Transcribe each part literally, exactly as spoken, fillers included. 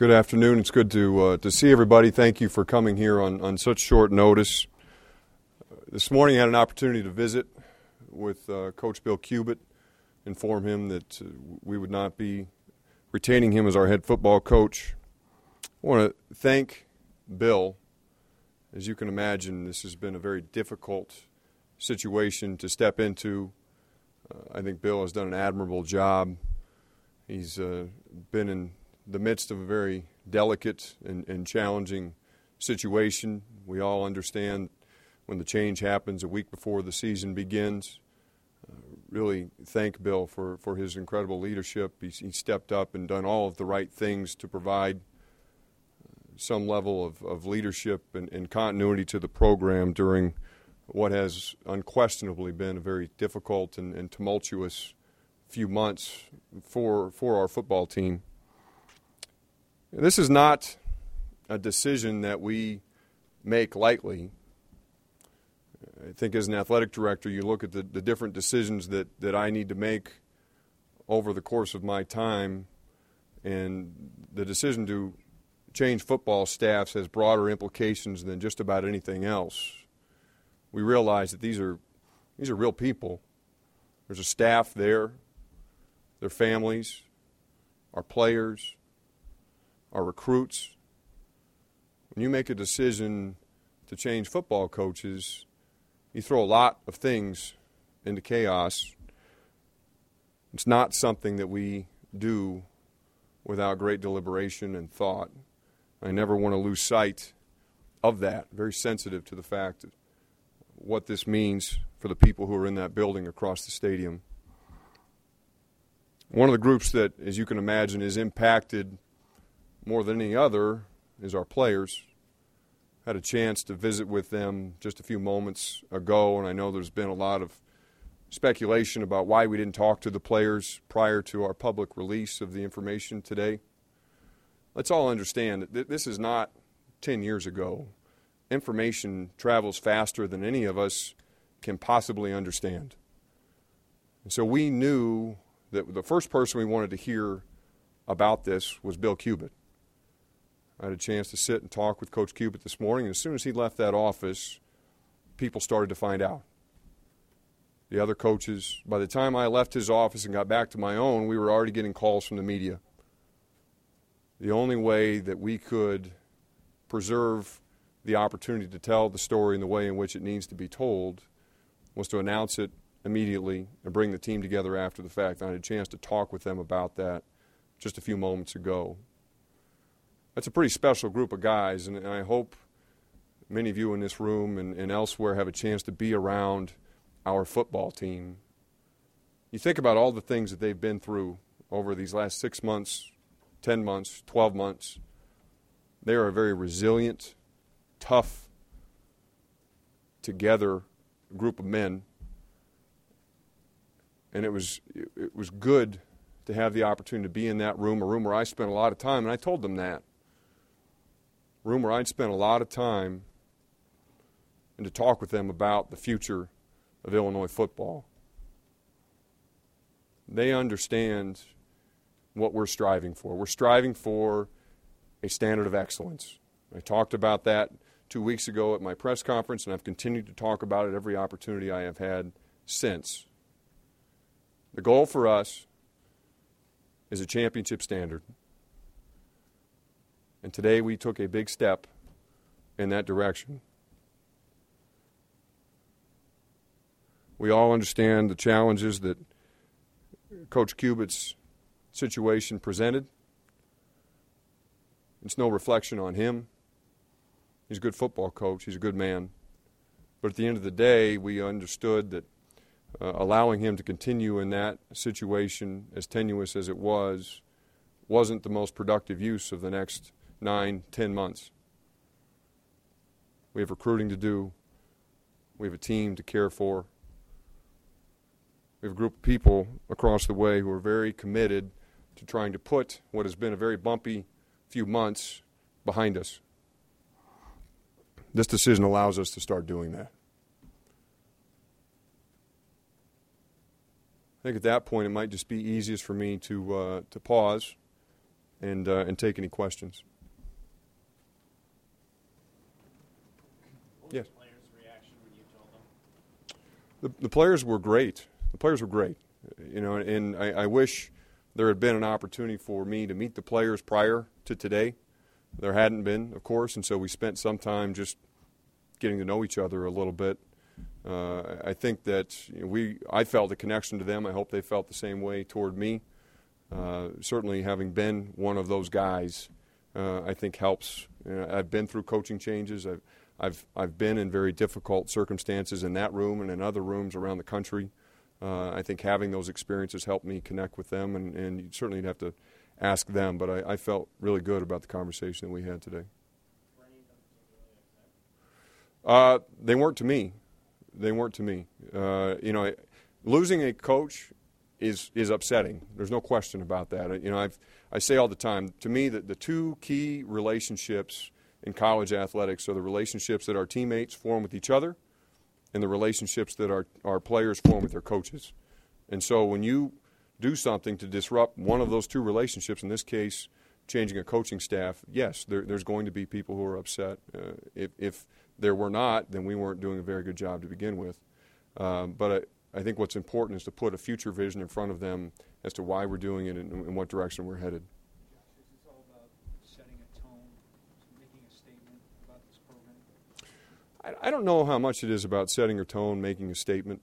Good afternoon. It's good to uh, to see everybody. Thank you for coming here on, on such short notice. Uh, this morning I had an opportunity to visit with uh, Coach Bill Cubit, inform him that uh, we would not be retaining him as our head football coach. I want to thank Bill. As you can imagine, this has been a very difficult situation to step into. Uh, I think Bill has done an admirable job. He's uh, been in the midst of a very delicate and, and challenging situation. We all understand when the change happens a week before the season begins. Uh, really thank Bill for, for his incredible leadership. He's, he stepped up and done all of the right things to provide uh, some level of, of leadership and, and continuity to the program during what has unquestionably been a very difficult and, and tumultuous few months for for our football team. This is not a decision that we make lightly. I think as an athletic director, you look at the, the different decisions that, that I need to make over the course of my time, and the decision to change football staffs has broader implications than just about anything else. We realize that these are these are real people. There's a staff there, their families, our players, our recruits. When you make a decision to change football coaches, you throw a lot of things into chaos. It's not something that we do without great deliberation and thought. I never want to lose sight of that. Very sensitive to the fact that what this means for the people who are in that building across the stadium. One of the groups that, as you can imagine, is impacted more than any other is our players. Had a chance to visit with them just a few moments ago, and I know there's been a lot of speculation about why we didn't talk to the players prior to our public release of the information today. Let's all understand that this is not ten years ago. Information travels faster than any of us can possibly understand. And so we knew that the first person we wanted to hear about this was Bill Cubit. I had a chance to sit and talk with Coach Cubit this morning, and as soon as he left that office, people started to find out. The other coaches, by the time I left his office and got back to my own, we were already getting calls from the media. The only way that we could preserve the opportunity to tell the story in the way in which it needs to be told was to announce it immediately and bring the team together after the fact. I had a chance to talk with them about that just a few moments ago. That's a pretty special group of guys, and I hope many of you in this room and, and elsewhere have a chance to be around our football team. You think about all the things that they've been through over these last six months, ten months, twelve months. They are a very resilient, tough, together group of men. And it was it was good to have the opportunity to be in that room, a room where I spent a lot of time, and I told them that. A room where I'd spent a lot of time, and to talk with them about the future of Illinois football. They understand what we're striving for. We're striving for a standard of excellence. I talked about that two weeks ago at my press conference, and I've continued to talk about it every opportunity I have had since. The goal for us is a championship standard. And today we took a big step in that direction. We all understand the challenges that Coach Cubit's situation presented. It's no reflection on him. He's a good football coach. He's a good man. But at the end of the day, we understood that uh, allowing him to continue in that situation, as tenuous as it was, wasn't the most productive use of the next nine, ten months. We have recruiting to do. We have a team to care for. We have a group of people across the way who are very committed to trying to put what has been a very bumpy few months behind us. This decision allows us to start doing that. I think at that point it might just be easiest for me to uh, to pause and uh, and take any questions. What was Yes. the players' reaction when you told them? The, the players were great. The players were great. You know, and I, I wish there had been an opportunity for me to meet the players prior to today. There hadn't been, of course, and so we spent some time just getting to know each other a little bit. Uh, I think that you know, we, I felt a connection to them. I hope they felt the same way toward me. Uh, certainly, having been one of those guys, uh, I think helps. You know, I've been through coaching changes. I've, I've, I've been in very difficult circumstances in that room and in other rooms around the country. Uh, I think having those experiences helped me connect with them, and, and you certainly have to ask them. But I, I felt really good about the conversation that we had today. Were any of them particularly upset? Uh, they weren't to me. They weren't to me. Uh, you know, losing a coach is is upsetting. There's no question about that. You know, I've, I say all the time, to me, that the two key relationships in college athletics are the relationships that our teammates form with each other and the relationships that our, our players form with their coaches. And so when you do something to disrupt one of those two relationships, in this case, changing a coaching staff, yes, there, there's going to be people who are upset. Uh, if, if there were not, then we weren't doing a very good job to begin with. Um, but I, I think what's important is to put a future vision in front of them as to why we're doing it and in what direction we're headed. Josh, is this all about setting a tone, making a statement about this program? I, I don't know how much it is about setting a tone, making a statement.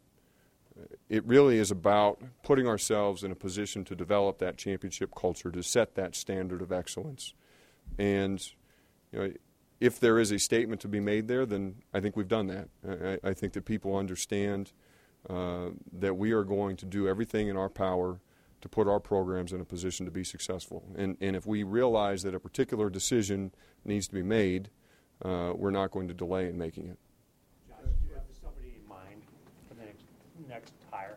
It really is about putting ourselves in a position to develop that championship culture, to set that standard of excellence. And, you know, if there is a statement to be made there, then I think we've done that. I, I think that people understand uh, that we are going to do everything in our power to put our programs in a position to be successful. And, and if we realize that a particular decision needs to be made, uh, we're not going to delay in making it. Josh, do you have somebody in mind for the next, next hire?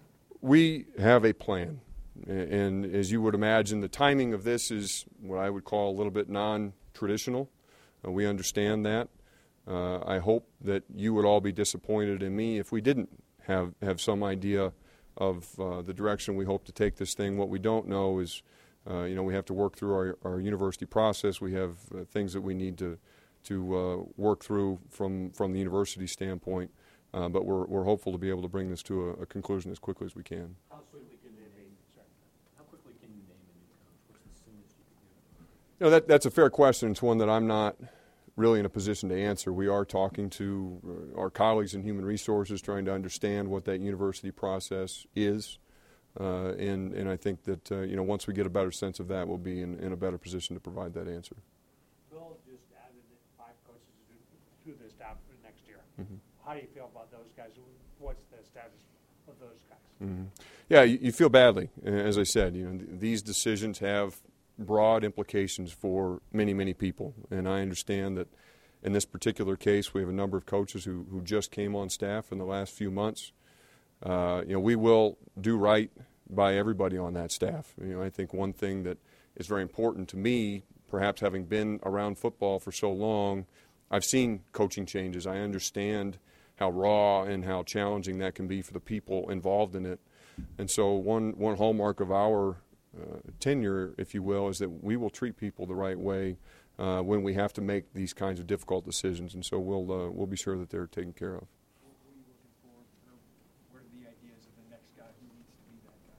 We have a plan. And as you would imagine, the timing of this is what I would call a little bit non-traditional. Uh, we understand that. Uh, I hope that you would all be disappointed in me if we didn't have, have some idea of uh, the direction we hope to take this thing. What we don't know is, uh, you know, we have to work through our, our university process. We have uh, things that we need to to uh, work through from, from the university standpoint. Uh, but we're, we're hopeful to be able to bring this to a, a conclusion as quickly as we can. How quickly can you name? Sorry, how quickly can you name a new coach? What's the soonest you can do it? You know, that, that's a fair question. It's one that I'm not really in a position to answer. We are talking to uh, our colleagues in human resources, trying to understand what that university process is. Uh, and, and I think that, uh, you know, once we get a better sense of that, we'll be in, in a better position to provide that answer. Bill just added five coaches to, to the staff for next year. Mm-hmm. How do you feel about those guys? What's the status of those guys? Mm-hmm. Yeah, you, you feel badly. As I said, you know, th- these decisions have broad implications for many, many people. And I understand that in this particular case, we have a number of coaches who, who just came on staff in the last few months. Uh, you know, we will do right by everybody on that staff. You know, I think one thing that is very important to me, perhaps having been around football for so long, I've seen coaching changes. I understand how raw and how challenging that can be for the people involved in it. And so one, one hallmark of our uh, tenure, if you will, is that we will treat people the right way uh, when we have to make these kinds of difficult decisions. And so we'll, uh, we'll be sure that they're taken care of. What are you looking for? What are the ideas of the next guy who needs to be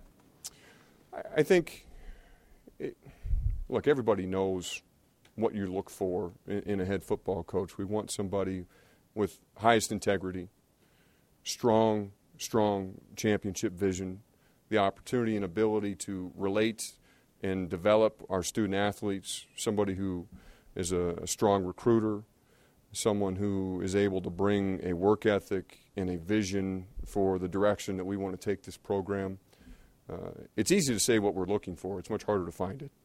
that guy? I, I think, it, look, everybody knows what you look for in, in a head football coach. We want somebody with highest integrity, strong, strong championship vision, the opportunity and ability to relate and develop our student athletes, somebody who is a, a strong recruiter, someone who is able to bring a work ethic and a vision for the direction that we want to take this program. Uh, it's easy to say what we're looking for. It's much harder to find it.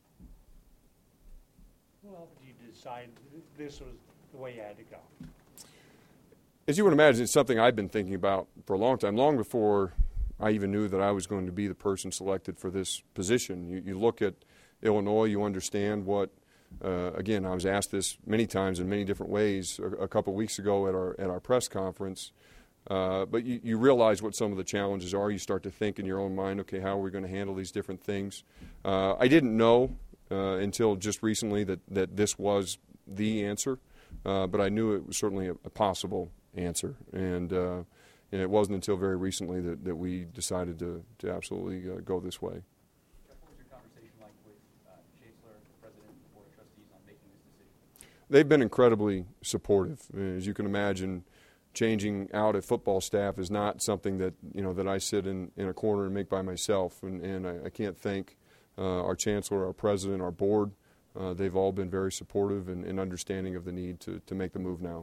Well, did you decide this was the way you had to go? As you would imagine, it's something I've been thinking about for a long time, long before I even knew that I was going to be the person selected for this position. You, you look at Illinois, you understand what, uh, again, I was asked this many times in many different ways a, a couple of weeks ago at our, at our press conference, uh, but you, you realize what some of the challenges are. You start to think in your own mind, okay, how are we going to handle these different things? Uh, I didn't know uh, until just recently that, that this was the answer, uh, but I knew it was certainly a, a possible answer. And, uh, and it wasn't until very recently that, that we decided to, to absolutely uh, go this way. What was your conversation like with uh, Chancellor, the President, and the Board of Trustees on making this decision? They've been incredibly supportive. As you can imagine, changing out a football staff is not something that, you know, that I sit in, in a corner and make by myself. And, and I, I can't thank uh, our Chancellor, our President, our Board. Uh, they've all been very supportive and, and understanding of the need to, to make the move now.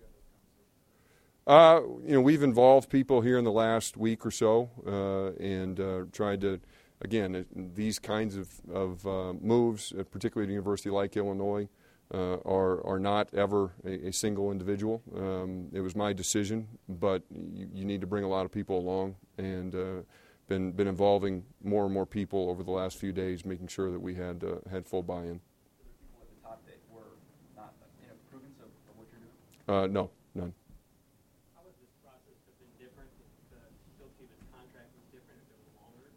Uh, you know, we've involved people here in the last week or so uh, and uh, tried to, again, these kinds of, of uh, moves, particularly at a university like Illinois, uh, are, are not ever a, a single individual. Um, it was my decision, but you, you need to bring a lot of people along, and uh, been, been involving more and more people over the last few days, making sure that we had, uh, had full buy-in. Were there people at the top that were not in approvance of, of what you're doing? Uh, no, none. How would this process have been different if the Bill Cubitt's contract was different, if it was longer?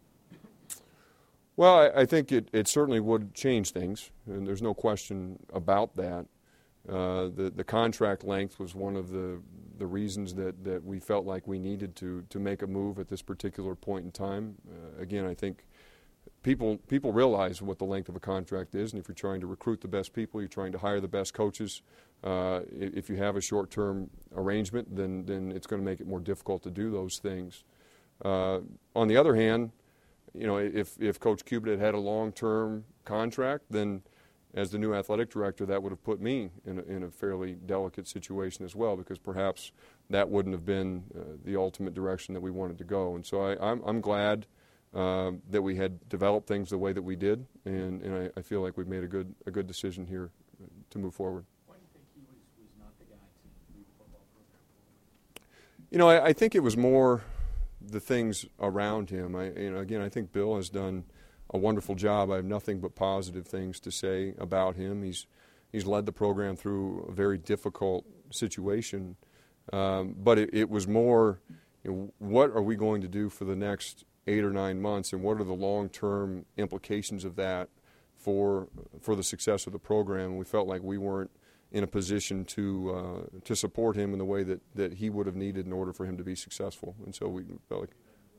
Well, I, I think it, it certainly would change things, and there's no question about that. Uh, the, the contract length was one of the, the reasons that, that we felt like we needed to, to make a move at this particular point in time. Uh, again, I think people, people realize what the length of a contract is, and if you're trying to recruit the best people, you're trying to hire the best coaches, uh, if you have a short-term arrangement, then, then it's going to make it more difficult to do those things. Uh, on the other hand, you know, if, if Coach Cubitt had had a long-term contract, then as the new athletic director, that would have put me in a, in a fairly delicate situation as well, because perhaps that wouldn't have been uh, the ultimate direction that we wanted to go. And so I, I'm, I'm glad uh, that we had developed things the way that we did, and, and I, I feel like we've made a good, a good decision here to move forward. Why do you think he was, was not the guy to lead the football program forward? You know, I, I think it was more the things around him. I, you know, again, I think Bill has done a wonderful job. I have nothing but positive things to say about him. He's he's led the program through a very difficult situation, um, but it, it was more, you know, what are we going to do for the next eight or nine months, and what are the long-term implications of that for for the success of the program? And we felt like we weren't in a position to uh, to support him in the way that, that he would have needed in order for him to be successful, and so we felt like.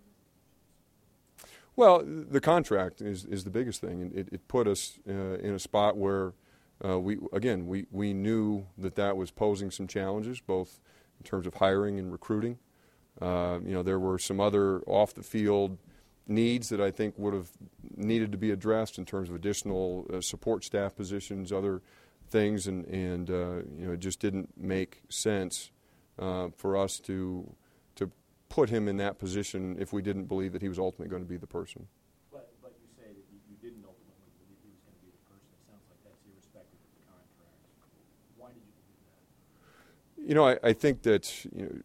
Well, the contract is, is the biggest thing, and it, it put us uh, in a spot where uh, we again we, we knew that that was posing some challenges, both in terms of hiring and recruiting. Uh, you know, there were some other off the field needs that I think would have needed to be addressed in terms of additional uh, support staff positions, other things, and and uh, you know, it just didn't make sense uh, for us to to put him in that position if we didn't believe that he was ultimately going to be the person. But, but you say that you, you didn't ultimately believe he was going to be the person. It sounds like that's irrespective of the contract. Why did you believe that? You know, I, I think that, you know,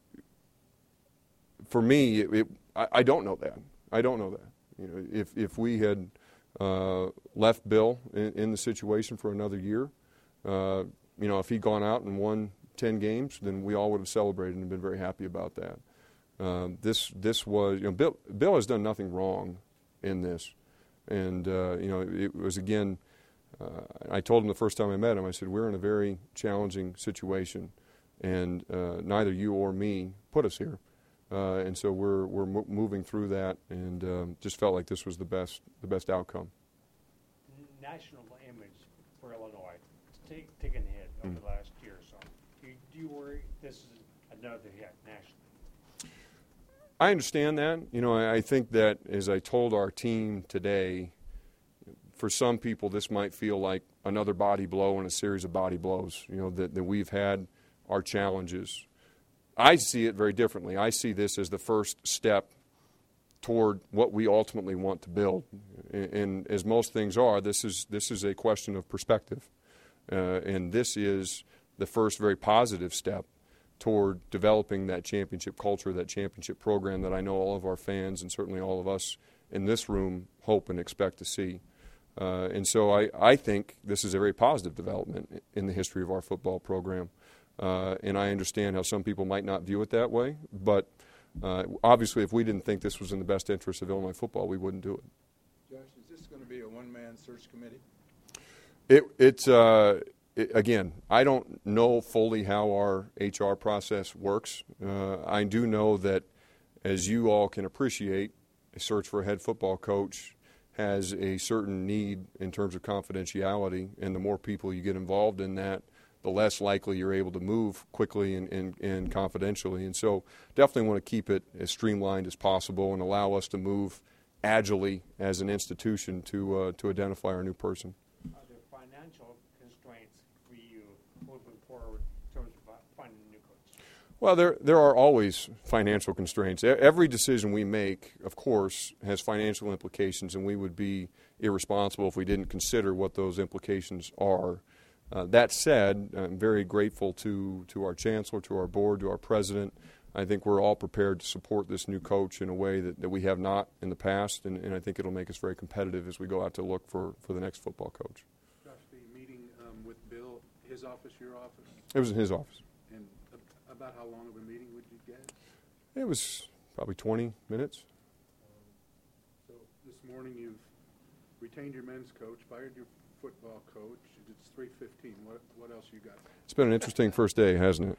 for me, it, it, I, I don't know that. I don't know that. You know, if if we had uh, left Bill in, in the situation for another year, uh, you know, if he'd gone out and won ten games, then we all would have celebrated and been very happy about that. Uh, this this was, you know, Bill Bill has done nothing wrong in this, and uh, you know, it was again. Uh, I told him the first time I met him, I said, we're in a very challenging situation, and uh, neither you or me put us here. Uh, and so we're we're mo- moving through that, and um, just felt like this was the best the best outcome. National image for Illinois take taken a hit over Mm. the last year or so. Do you, do you worry this is another hit nationally? I understand that. You know, I, I think that, as I told our team today, for some people this might feel like another body blow in a series of body blows. You know, that, that we've had our challenges. I see it very differently. I see this as the first step toward what we ultimately want to build. And, and as most things are, this is this is a question of perspective. Uh, and this is the first very positive step toward developing that championship culture, that championship program that I know all of our fans and certainly all of us in this room hope and expect to see. Uh, and so I, I think this is a very positive development in the history of our football program. Uh, and I understand how some people might not view it that way, but uh, obviously if we didn't think this was in the best interest of Illinois football, we wouldn't do it. Josh, is this going to be a one-man search committee? It, it's, uh, it, again, I don't know fully how our H R process works. Uh, I do know that, as you all can appreciate, a search for a head football coach has a certain need in terms of confidentiality, and the more people you get involved in that, the less likely you're able to move quickly and, and, and confidentially. And so definitely want to keep it as streamlined as possible and allow us to move agilely as an institution to, uh, to identify our new person. Are there financial constraints for you moving forward in terms of finding a new coach? Well, there there are always financial constraints. E- Every decision we make, of course, has financial implications, and we would be irresponsible if we didn't consider what those implications are. Uh, that said, I'm very grateful to, to our chancellor, to our board, to our president. I think we're all prepared to support this new coach in a way that, that we have not in the past, and, and I think it'll make us very competitive as we go out to look for, for the next football coach. Josh, the meeting um, with Bill, his office, your office, It was in his office. and ab- about how long of a meeting would you get? It was probably twenty minutes. So this morning you've retained your men's coach, fired your football coach. It's three fifteen. What what else you got? It's been an interesting first day, hasn't it?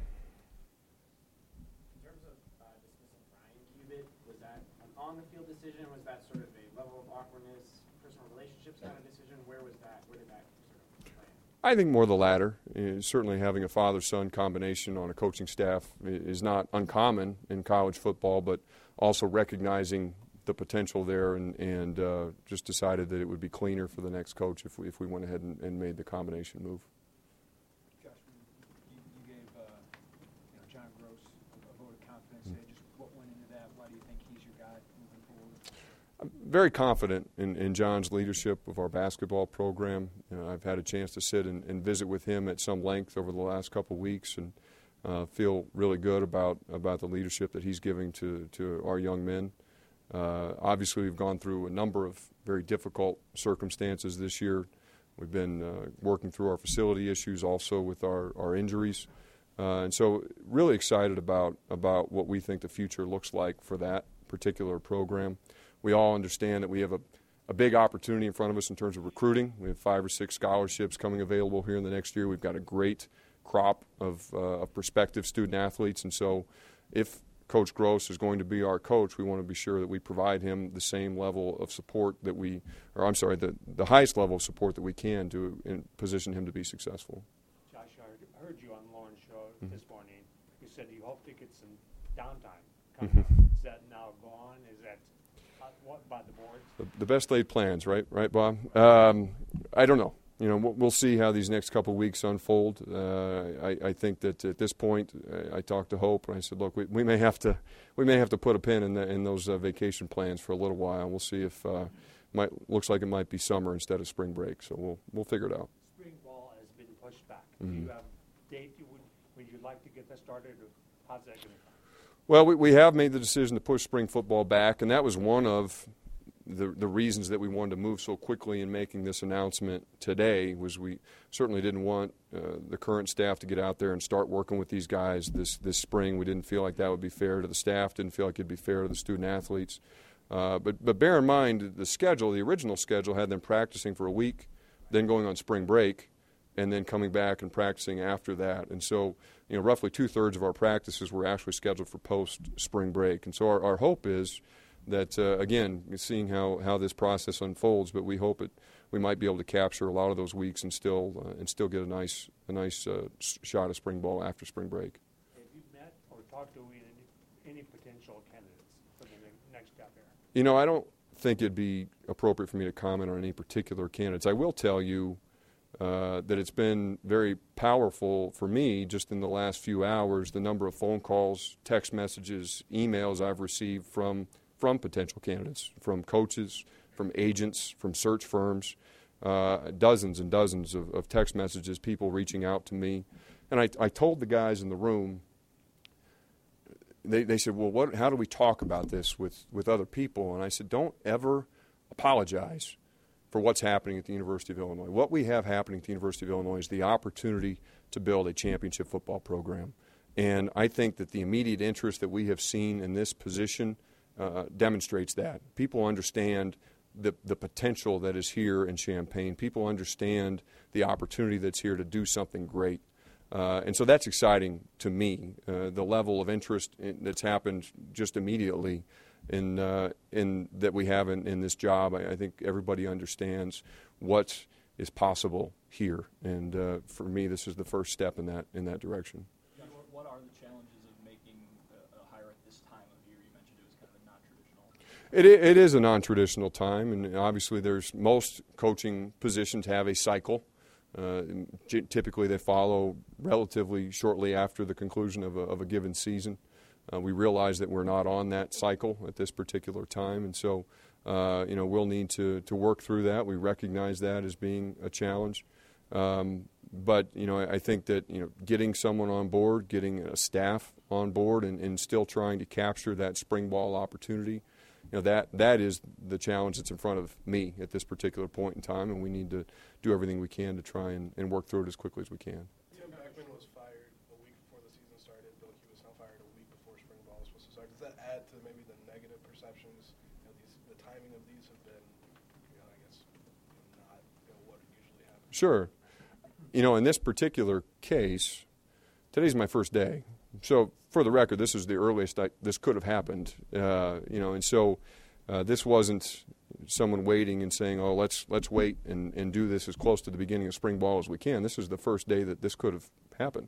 In terms of uh, dismissing Brian Cubitt, was that an on-the-field decision? Was that sort of a level of awkwardness, personal relationships kind of decision? Where was that? Where did that sort of land? I think more the latter. Uh, certainly having a father-son combination on a coaching staff i- is not uncommon in college football, but also recognizing the potential there and, and uh, just decided that it would be cleaner for the next coach if we, if we went ahead and, and made the combination move. Josh, you, you gave uh, you know, John Gross a, a vote of confidence there. Just what went into that? Why do you think he's your guy moving forward? I'm very confident in, in John's leadership of our basketball program. You know, I've had a chance to sit and, and visit with him at some length over the last couple of weeks, and uh, feel really good about, about the leadership that he's giving to, to our young men. Uh, obviously, we've gone through a number of very difficult circumstances this year. We've been uh, working through our facility issues also with our, our injuries. Uh, and so really excited about, about what we think the future looks like for that particular program. We all understand that we have a, a big opportunity in front of us in terms of recruiting. We have five or six scholarships coming available here in the next year. We've got a great crop of, uh, of prospective student athletes. And so if Coach Gross is going to be our coach, we want to be sure that we provide him the same level of support that we, or I'm sorry, the, the highest level of support that we can to in, position him to be successful. Josh, I heard, I heard you on Lauren's show Mm-hmm. this morning. You said you hope to get some downtime coming Mm-hmm. up. Is that now gone? Is that uh, what by the board? The, the best laid plans, right, right, Bob? Um, I don't know. You know, we'll, we'll see how these next couple of weeks unfold. Uh, I, I think that at this point, I, I talked to Hope and I said, "Look, we, we may have to, we may have to put a pin in, the, in those uh, vacation plans for a little while. We'll see if uh, might looks like it might be summer instead of spring break. So we'll we'll figure it out." Spring ball has been pushed back. Mhm. Do you have a date you would would you like to get that started, or how's that going to? Well, we, we have made the decision to push spring football back, and that was one of the the reasons that we wanted to move so quickly in making this announcement today. Was we certainly didn't want uh, the current staff to get out there and start working with these guys this this spring. We didn't feel like that would be fair to the staff. Didn't feel like it'd be fair to the student athletes. Uh, but but bear in mind the schedule. The original schedule had them practicing for a week, then going on spring break, and then coming back and practicing after that. And so, you know, roughly two-thirds of our practices were actually scheduled for post-spring break. And so our, our hope is that, uh, again, seeing how, how this process unfolds, but we hope it we might be able to capture a lot of those weeks and still uh, and still get a nice a nice uh, shot of spring ball after spring break. Have you met or talked to any, any potential candidates for the ne- next job there? You know, I don't think it'd be appropriate for me to comment on any particular candidates. I will tell you Uh, that it's been very powerful for me just in the last few hours, the number of phone calls, text messages, emails I've received from from potential candidates, from coaches, from agents, from search firms, uh, dozens and dozens of, of text messages, people reaching out to me. And I, I told the guys in the room, they, they said, well, what, how do we talk about this with, with other people? And I said, don't ever apologize for what's happening at the University of Illinois. What we have happening at the University of Illinois is the opportunity to build a championship football program. And I think that the immediate interest that we have seen in this position uh, demonstrates that. People understand the the potential that is here in Champaign. People understand the opportunity that's here to do something great. Uh, and so that's exciting to me, uh, the level of interest in, that's happened just immediately in, uh, in that we have in, in this job. I, I think everybody understands what is possible here. And uh, for me, this is the first step in that, in that direction. What, what are the challenges of making a, a hire at this time of year? You mentioned it was kind of a non-traditional. It, it is a non-traditional time, and obviously there's most coaching positions have a cycle. Uh, typically, they follow relatively shortly after the conclusion of a, of a given season. Uh, we realize that we're not on that cycle at this particular time, and so uh, you know we'll need to to work through that. We recognize that as being a challenge, um, but you know I, I think that you know getting someone on board, getting a staff on board, and, and still trying to capture that spring ball opportunity. You know, that that is the challenge that's in front of me at this particular point in time, and we need to do everything we can to try and, and work through it as quickly as we can. Tim Beckman was fired a week before the season started. Bill Hughes now fired a week before spring ball was supposed to start. Does that add to maybe the negative perceptions? You know, these, the timing of these have been, you know, I guess, not you know, what usually happens. Sure. You know, in this particular case, today's my first day. So, for the record, this is the earliest I, this could have happened. Uh, you know, and so uh, this wasn't someone waiting and saying, "Oh, let's let's wait and, and do this as close to the beginning of spring ball as we can." This is the first day that this could have happened,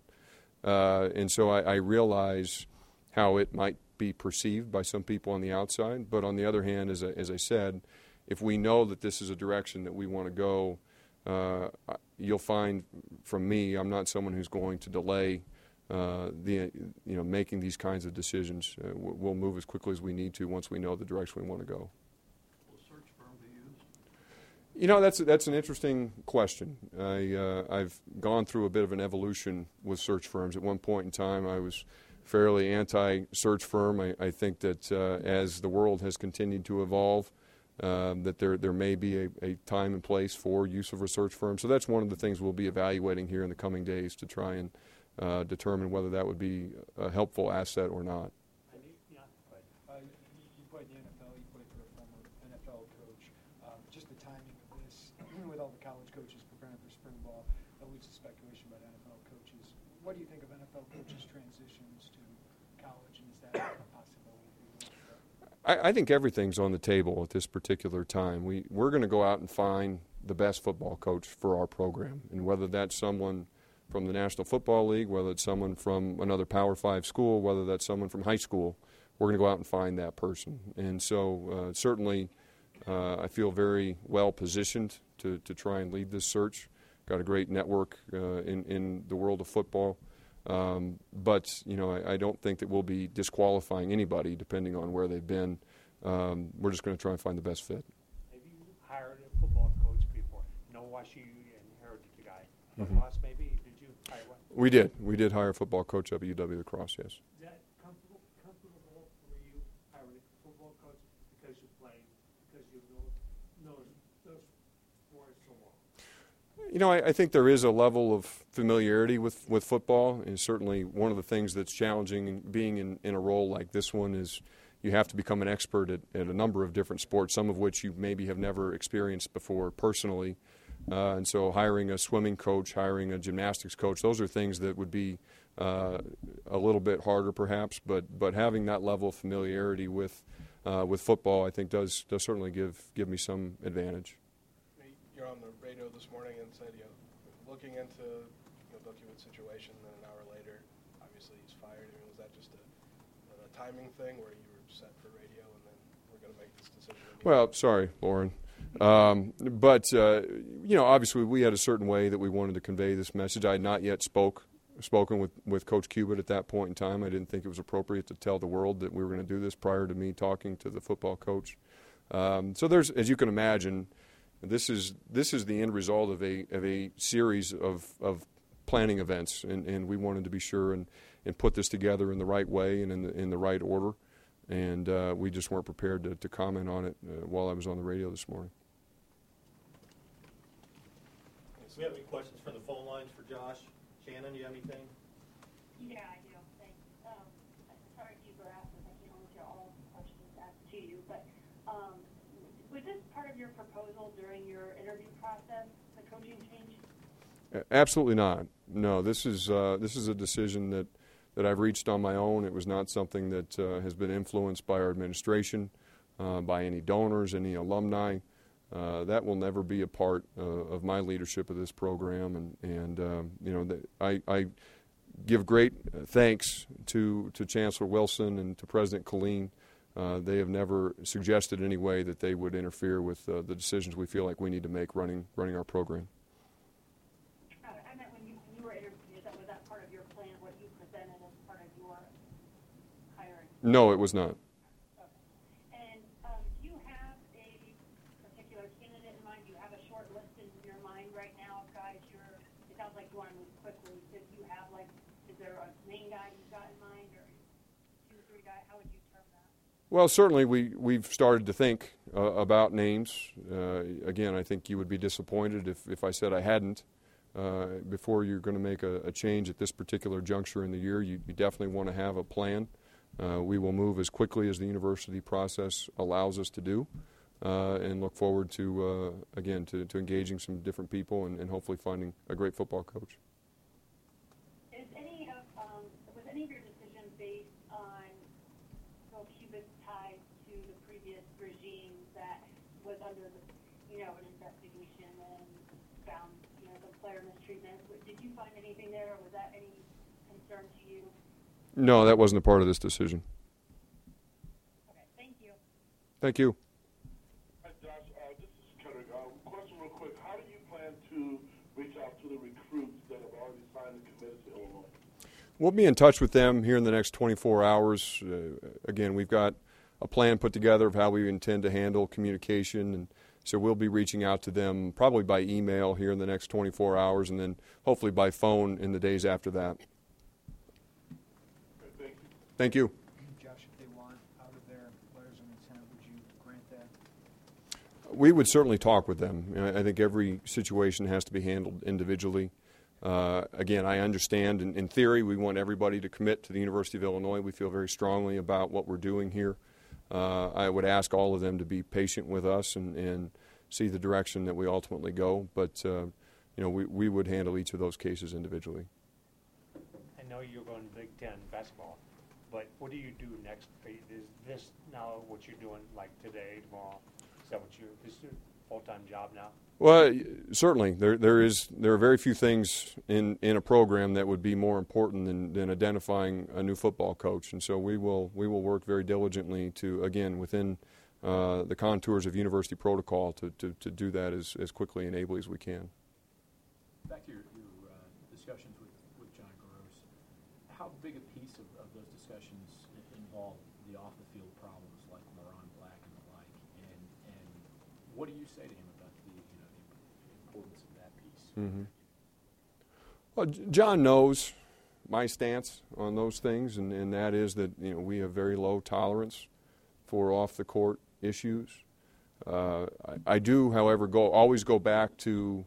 uh, and so I, I realize how it might be perceived by some people on the outside. But on the other hand, as I, as I said, if we know that this is a direction that we want to go, uh, you'll find from me, I'm not someone who's going to delay. Uh, the you know making these kinds of decisions. Uh, we'll move as quickly as we need to once we know the direction we want to go. Will search firm be used? You know that's that's an interesting question. I uh, I've gone through a bit of an evolution with search firms. At one point in time, I was fairly anti-search firm. I, I think that uh, as the world has continued to evolve, uh, that there there may be a, a time and place for use of a search firm. So that's one of the things we'll be evaluating here in the coming days to try and Uh, determine whether that would be a helpful asset or not. Yeah. Uh, you, you played in the N F L. You played for a former N F L coach. Um, just the timing of this, with all the college coaches preparing for spring ball, that leads to speculation about N F L coaches. What do you think of N F L coaches' transitions to college, and is that a possibility for you? I, I think everything's on the table at this particular time. We we're going to go out and find the best football coach for our program, and whether that's someone from the National Football League, whether it's someone from another Power Five school, whether that's someone from high school, we're going to go out and find that person. And so uh, certainly uh, I feel very well positioned to, to try and lead this search. Got a great network uh, in, in the world of football. Um, but, you know, I, I don't think that we'll be disqualifying anybody depending on where they've been. Um, we're just going to try and find the best fit. Have you hired a football coach before? Know why she inherited the guy? Mm-hmm. Lacrosse, maybe? Did you hire one? We did. We did hire a football coach up at U W La Crosse, yes. Is that comfortable, comfortable for you hiring a football coach because you play, because you know, know those sports so well? You know, I, I think there is a level of familiarity with, with football, and certainly one of the things that's challenging in being in, in a role like this one is you have to become an expert at, at a number of different sports, some of which you maybe have never experienced before personally. Uh, and so hiring a swimming coach, hiring a gymnastics coach, those are things that would be uh, a little bit harder perhaps, but, but having that level of familiarity with uh, with football I think does does certainly give, give me some advantage. You're on the radio this morning and said, you know, looking into you know, Bill Cubitt's situation, then an hour later, obviously he's fired. I mean, was that just a, a timing thing where you were set for radio and then we're going to make this decision? Well, sorry, Lauren. Um, but, uh, you know, obviously we had a certain way that we wanted to convey this message. I had not yet spoke spoken with, with Coach Cubitt at that point in time. I didn't think it was appropriate to tell the world that we were going to do this prior to me talking to the football coach. Um, so there's, as you can imagine, this is this is the end result of a of a series of, of planning events, and, and we wanted to be sure and, and put this together in the right way and in the, in the right order. And uh, we just weren't prepared to, to comment on it uh, while I was on the radio this morning. Do we have any questions from the phone lines for Josh? Shannon, do you have anything? Yeah, I do. Thanks. Um, sorry if you were asked, I think you don't hear all questions asked to you, but um, would this part of your proposal during your interview process, the coaching change? Absolutely not. No, this is uh, this is a decision that, that I've reached on my own. It was not something that uh, has been influenced by our administration, uh, by any donors, any alumni. Uh, that will never be a part uh, of my leadership of this program. And, and um, you know, the, I, I give great thanks to, to Chancellor Wilson and to President Killeen. Uh, they have never suggested in any way that they would interfere with uh, the decisions we feel like we need to make running, running our program. I meant when you, when you were interviewed, that was that part of your plan, what you presented as part of your hiring? No, it was not. Okay. And um, do you have a particular candidate in mind? Do you have a short list in your mind right now of guys you're, it sounds like you want to move quickly. So do you have, like, is there a main guy you've got in mind, or two or three guys? How would you term that? Well, certainly we, we've started to think uh, about names. Uh, again, I think you would be disappointed if, if I said I hadn't. Uh, before you're going to make a, a change at this particular juncture in the year, you, you definitely want to have a plan. Uh, we will move as quickly as the university process allows us to do, uh, and look forward to, uh, again, to, to engaging some different people and, and hopefully finding a great football coach. Is any of, um, was any of your decision based on Bill Cubit's ties to the previous regime that was under the, you know, an investigation and found, you know, the player mistreatment? Did you find anything there, or was that any concern to you? No, that wasn't a part of this decision. Okay, thank you. Thank you. Hi, Josh. Uh, this is Kendrick. Uh, question real quick. How do you plan to reach out to the recruits that have already signed and committed to Illinois? We'll be in touch with them here in the next twenty-four hours. Uh, again, we've got a plan put together of how we intend to handle communication, and so we'll be reaching out to them probably by email here in the next twenty-four hours, and then hopefully by phone in the days after that. Okay, thank you. Thank you. Josh, if they want out of their letters of intent, would you grant that? We would certainly talk with them. You know, I think every situation has to be handled individually. Uh, again, I understand, in, in theory, we want everybody to commit to the University of Illinois. We feel very strongly about what we're doing here. Uh, I would ask all of them to be patient with us and, and see the direction that we ultimately go. But, uh, you know, we, we would handle each of those cases individually. I know you're going to Big Ten basketball, but what do you do next? Is this now what you're doing, like today, tomorrow? Is that what you're, is this your full-time job now? Well, certainly. There, there is. There are very few things in, in a program that would be more important than, than identifying a new football coach, and so we will we will work very diligently to, again, within uh, the contours of university protocol, to, to, to do that as, as quickly and ably as we can. Back to your, your uh, discussions with, with John Gross, how big a piece of, of those discussions involve the off-the-field problems like Moran Black and the like, and and what do you say to him about the you know the importance of that piece? Mm-hmm. Well, John knows my stance on those things, and, and that is that you know we have very low tolerance for off-the-court issues. Uh, I, I do, however, go always go back to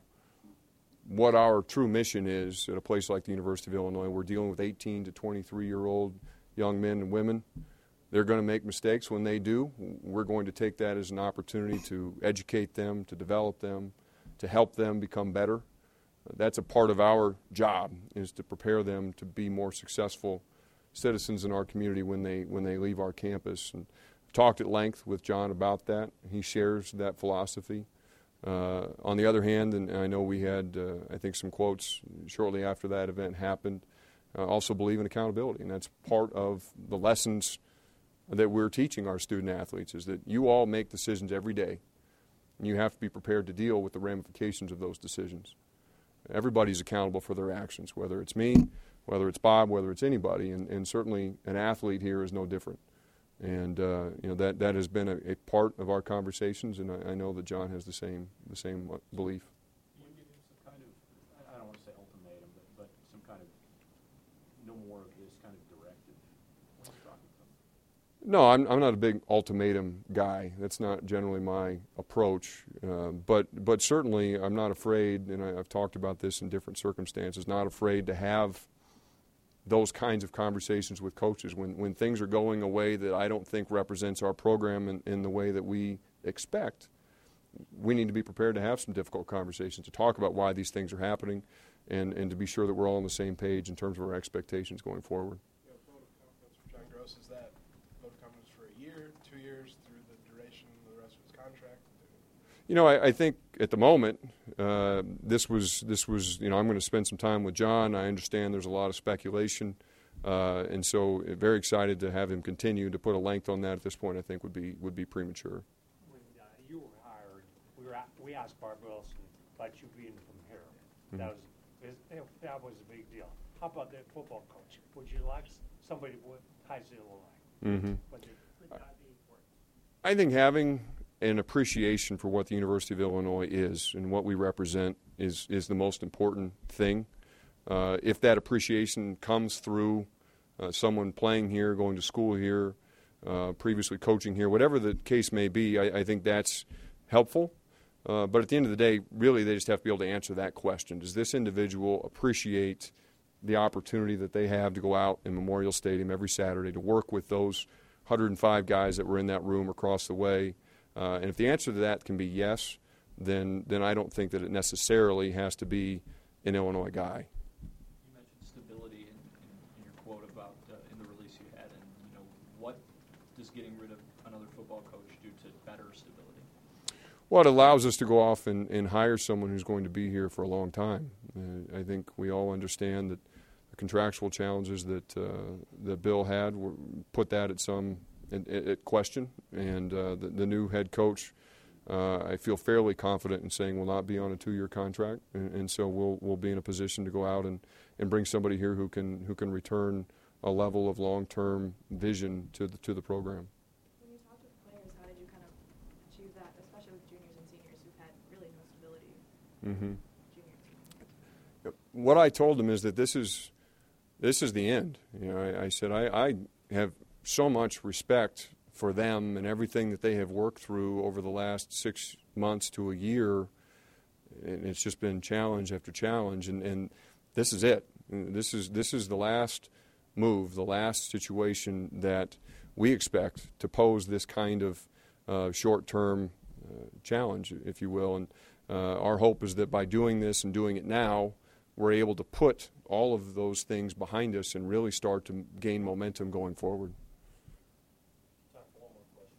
what our true mission is at a place like the University of Illinois. We're dealing with eighteen to twenty-three-year-old young men and women. They're going to make mistakes. When they do, we're going to take that as an opportunity to educate them, to develop them, to help them become better. That's a part of our job, is to prepare them to be more successful citizens in our community when they when they leave our campus. And I've talked at length with John about that. He shares that philosophy. Uh, on the other hand, and I know we had, uh, I think, some quotes shortly after that event happened, uh, also believe in accountability, and that's part of the lessons that we're teaching our student athletes, is that you all make decisions every day, and you have to be prepared to deal with the ramifications of those decisions. Everybody's accountable for their actions, whether it's me, whether it's Bob, whether it's anybody, and, and certainly an athlete here is no different. And uh, you know that that has been a, a part of our conversations, and I, I know that John has the same the same belief. You give him some kind of, I don't want to say ultimatum, but, but some kind of no more of this kind of directive when you're talking to them. No, I'm I'm not a big ultimatum guy. That's not generally my approach. Uh, but but certainly I'm not afraid, and I, I've talked about this in different circumstances. Not afraid to have those kinds of conversations with coaches when, when things are going a way that I don't think represents our program in, in the way that we expect. we need to be prepared to have some difficult conversations, to talk about why these things are happening, and, and to be sure that we're all on the same page in terms of our expectations going forward. You know, vote of confidence for John Gross, is that vote of confidence for a year, two years, through the duration of the rest of his contract? You know, I, I think at the moment, uh, this was, this was, you know, I'm going to spend some time with John. I understand there's a lot of speculation, uh, and so very excited to have him continue. To put a length on that at this point, I think would be would be premature. When uh, you were hired, we were at, we asked Barb Wilson about you being from here. Mm-hmm. That was that was a big deal. How about the football coach? Would you like somebody with ties to Illinois? Mm-hmm. Would, it, would that be important? I think having an appreciation for what the University of Illinois is and what we represent is, is the most important thing. Uh, if that appreciation comes through uh, someone playing here, going to school here, uh, previously coaching here, whatever the case may be, I, I think that's helpful. Uh, but at the end of the day, really they just have to be able to answer that question. Does this individual appreciate the opportunity that they have to go out in Memorial Stadium every Saturday to work with those one hundred five guys that were in that room across the way? Uh, and if the answer to that can be yes, then then I don't think that it necessarily has to be an Illinois guy. You mentioned stability in, in, in your quote about uh, in the release you had, and you know what does getting rid of another football coach do to better stability? Well, it allows us to go off and, and hire someone who's going to be here for a long time. Uh, I think we all understand that the contractual challenges that uh, that Bill had were, put that at some at, at question, and uh, the, the new head coach, uh, I feel fairly confident in saying will not be on a two-year contract, and, and so we'll we'll be in a position to go out and, and bring somebody here who can who can return a level of long-term vision to the to the program. When you talked with players, how did you kind of achieve that, especially with juniors and seniors who've had really no stability? Mm-hmm. Juniors. What I told them is that this is this is the end. You know, I, I said I, I have so much respect for them and everything that they have worked through over the last six months to a year. And it's just been challenge after challenge, and, and this is it. This is this is the last move, the last situation that we expect to pose this kind of uh, short-term uh, challenge, if you will. And uh, our hope is that by doing this and doing it now, we're able to put all of those things behind us and really start to gain momentum going forward. Time for one more question.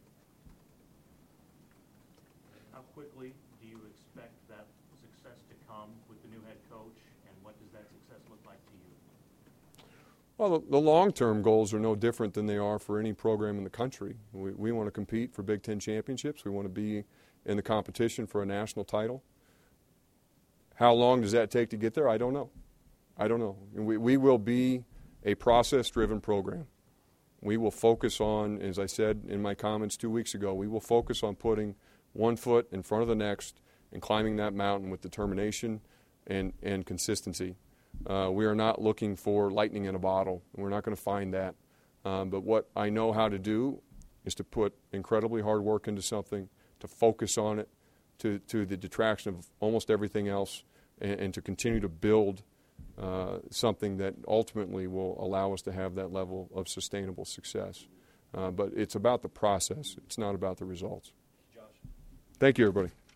How quickly do you expect that success to come with the new head coach, and what does that success look like to you? Well, the, the long-term goals are no different than they are for any program in the country. We, we want to compete for Big Ten championships. We want to be in the competition for a national title. How long does that take to get there? I don't know. I don't know. We, we will be a process-driven program. We will focus on, as I said in my comments two weeks ago, we will focus on putting one foot in front of the next and climbing that mountain with determination and, and consistency. Uh, we are not looking for lightning in a bottle. We're not going to find that. Um, but what I know how to do is to put incredibly hard work into something, to focus on it, to, to the detraction of almost everything else, and, and to continue to build uh, something that ultimately will allow us to have that level of sustainable success. Uh, but it's about the process. It's not about the results. Josh. Thank you, everybody.